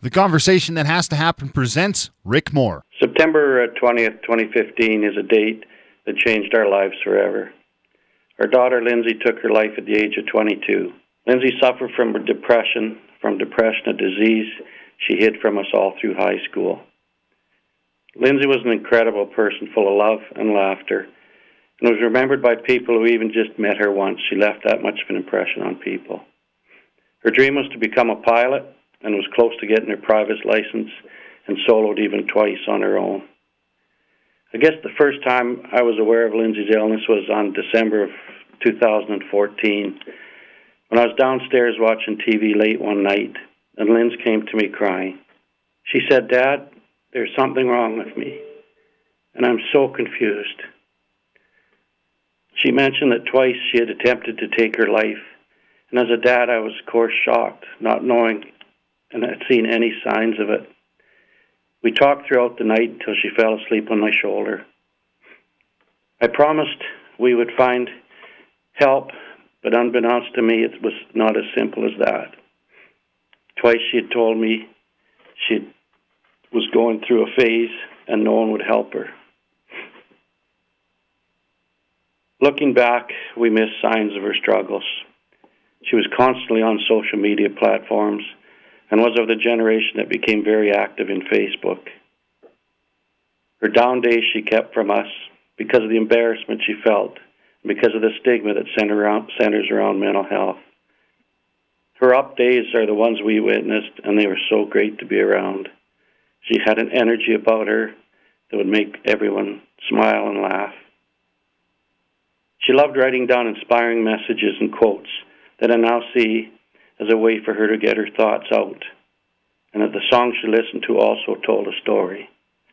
The Conversation That Has to Happen presents Rick Moore. September 20th, 2015 is a date that changed our lives forever. Our daughter Lindsay took her life at the age of 22. Lindsay suffered from depression, a disease she hid from us all through high school. Lindsay was an incredible person full of love and laughter, and was remembered by people who even just met her once. She left that much of an impression on people. Her dream was to become a pilot, and was close to getting her private license, and soloed even twice on her own. I guess the first time I was aware of Lindsay's illness was on December of 2014, when I was downstairs watching TV late one night, and Linz came to me crying. She said, "Dad, there's something wrong with me, and I'm so confused." She mentioned that twice she had attempted to take her life, and as a dad I was, of course, shocked, not knowing and had seen any signs of it. We talked throughout the night until she fell asleep on my shoulder. I promised we would find help, but unbeknownst to me, it was not as simple as that. Twice she had told me she was going through a phase and no one would help her. Looking back, we missed signs of her struggles. She was constantly on social media platforms and was of the generation that became very active in Facebook. Her down days she kept from us because of the embarrassment she felt and because of the stigma that centers around mental health. Her up days are the ones we witnessed, and they were so great to be around. She had an energy about her that would make everyone smile and laugh. She loved writing down inspiring messages and quotes that I now see as a way for her to get her thoughts out, and that the songs she listened to also told a story.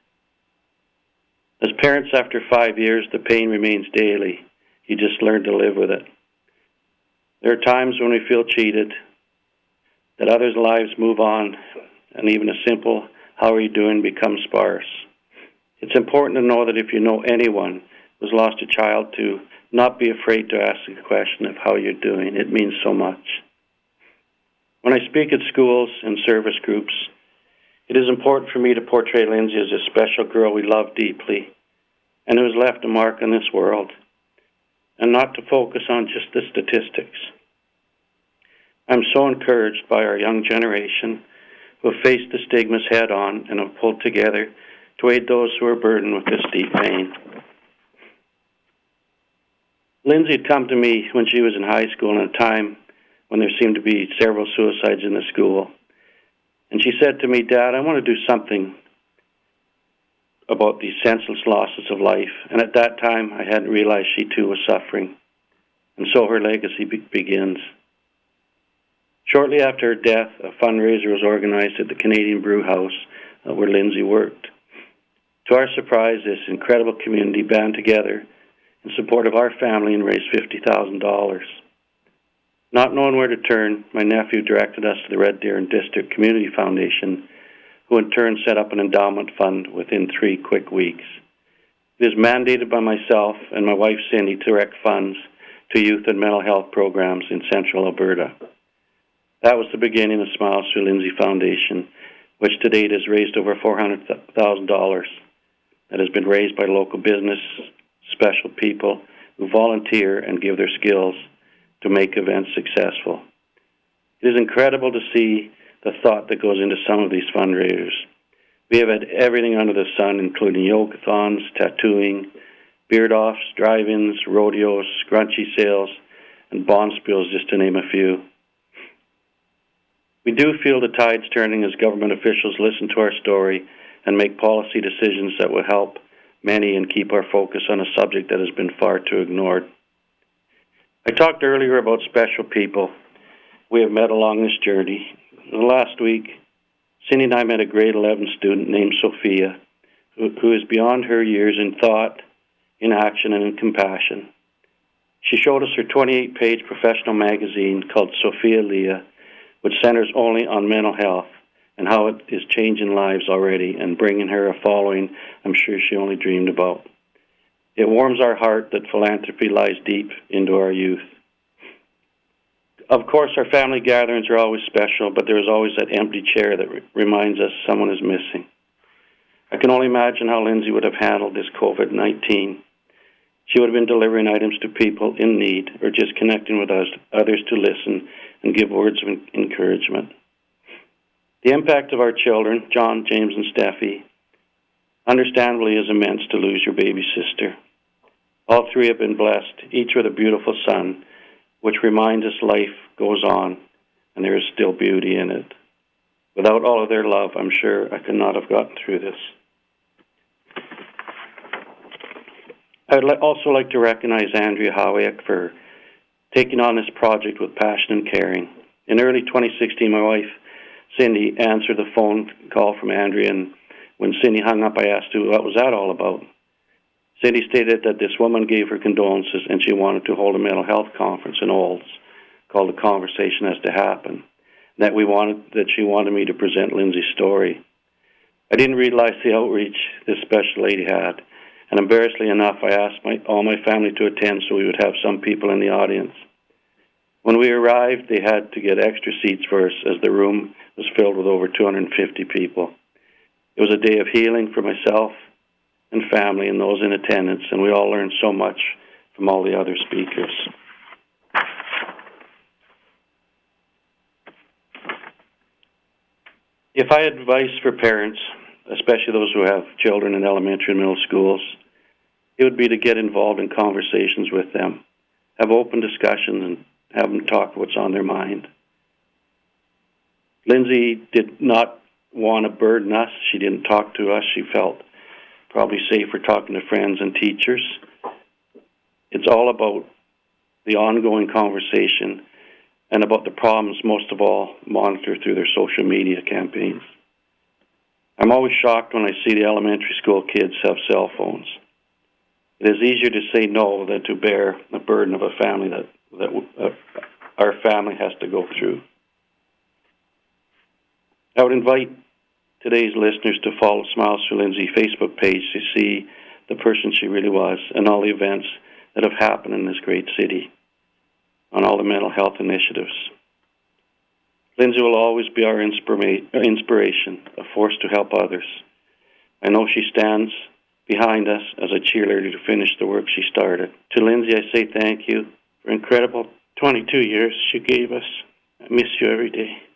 As parents, after 5 years, the pain remains daily. You just learn to live with it. There are times when we feel cheated, that others' lives move on, and even a simple, "How are you doing?" becomes sparse. It's important to know that if you know anyone who's lost a child, to not be afraid to ask the question of how you're doing. It means so much. When I speak at schools and service groups, it is important for me to portray Lindsay as a special girl we love deeply and who has left a mark on this world, and not to focus on just the statistics. I'm so encouraged by our young generation who have faced the stigmas head on and have pulled together to aid those who are burdened with this deep pain. Lindsay had come to me when she was in high school in a time when there seemed to be several suicides in the school. And she said to me, "Dad, I want to do something about these senseless losses of life." And at that time, I hadn't realized she too was suffering. And so her legacy begins. Shortly after her death, a fundraiser was organized at the Canadian Brew House where Lindsay worked. To our surprise, this incredible community band together in support of our family and raised $50,000. Not knowing where to turn, my nephew directed us to the Red Deer District Community Foundation, who in turn set up an endowment fund within 3 quick weeks. It is mandated by myself and my wife Cindy to direct funds to youth and mental health programs in central Alberta. That was the beginning of Smiles Through Lindsay Foundation, which to date has raised over $400,000. That has been raised by local business, special people who volunteer and give their skills to make events successful. It is incredible to see the thought that goes into some of these fundraisers. We have had everything under the sun, including yogathons, tattooing, beard-offs, drive-ins, rodeos, scrunchie sales, and bond spills, just to name a few. We do feel the tide's turning as government officials listen to our story and make policy decisions that will help many and keep our focus on a subject that has been far too ignored. I talked earlier about special people we have met along this journey. Last week, Cindy and I met a grade 11 student named Sophia, who is beyond her years in thought, in action, and in compassion. She showed us her 28-page professional magazine called Sophia Leah, which centers only on mental health and how it is changing lives already and bringing her a following I'm sure she only dreamed about. It warms our heart that philanthropy lies deep into our youth. Of course, our family gatherings are always special, but there is always that empty chair that reminds us someone is missing. I can only imagine how Lindsay would have handled this COVID-19. She would have been delivering items to people in need or just connecting with others to listen and give words of encouragement. The impact of our children, John, James, and Steffi, understandably is immense to lose your baby sister. All three have been blessed, each with a beautiful son, which reminds us life goes on and there is still beauty in it. Without all of their love, I'm sure I could not have gotten through this. I would also like to recognize Andrea Howiak for taking on this project with passion and caring. In early 2016, my wife, Cindy, answered the phone call from Andrea, and when Cindy hung up, I asked her, what was that all about? Cindy stated that this woman gave her condolences and she wanted to hold a mental health conference in Olds called The Conversation Has to Happen, that she wanted me to present Lindsay's story. I didn't realize the outreach this special lady had, and embarrassingly enough, I asked all my family to attend so we would have some people in the audience. When we arrived, they had to get extra seats for us as the room was filled with over 250 people. It was a day of healing for myself and family and those in attendance, and we all learned so much from all the other speakers. If I had advice for parents, especially those who have children in elementary and middle schools, it would be to get involved in conversations with them, have open discussions, and have them talk what's on their mind. Lindsay did not want to burden us. She didn't talk to us. She felt probably safer talking to friends and teachers. It's all about the ongoing conversation and about the problems, most of all, monitored through their social media campaigns. I'm always shocked when I see the elementary school kids have cell phones. It is easier to say no than to bear the burden of a family that our family has to go through. I would invite today's listeners to follow Smiles for Lindsay Facebook page to see the person she really was and all the events that have happened in this great city on all the mental health initiatives. Lindsay will always be our inspiration, a force to help others. I know she stands behind us as a cheerleader to finish the work she started. To Lindsay, I say thank you for incredible 22 years she gave us. I miss you every day.